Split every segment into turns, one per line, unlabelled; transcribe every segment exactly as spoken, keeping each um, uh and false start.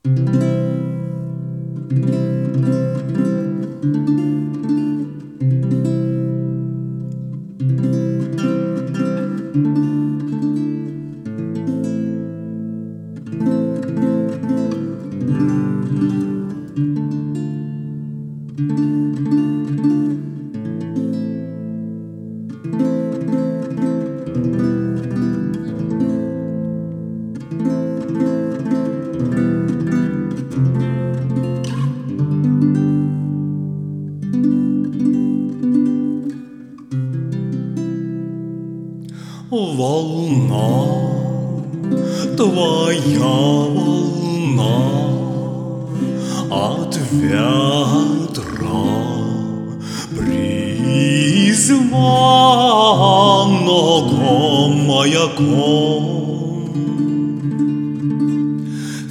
Волна, твоя волна от ветра призванного маяком в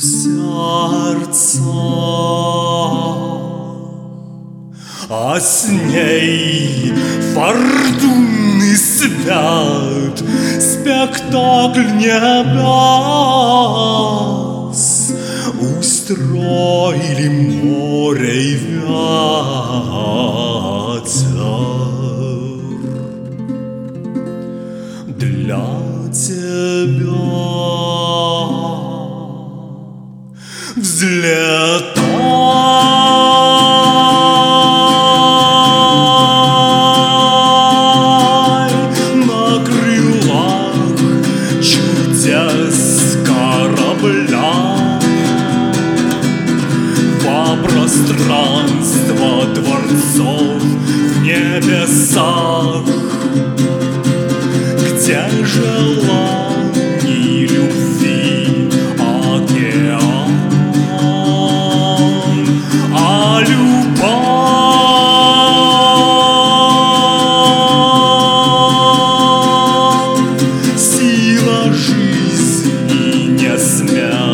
сердцах, а с ней фортунный свят, спектакль небес устроили море и ветер для тебя взлетай. Пространство дворцов в небесах, где желаний любви океан, а любовь — сила жизни несмелая.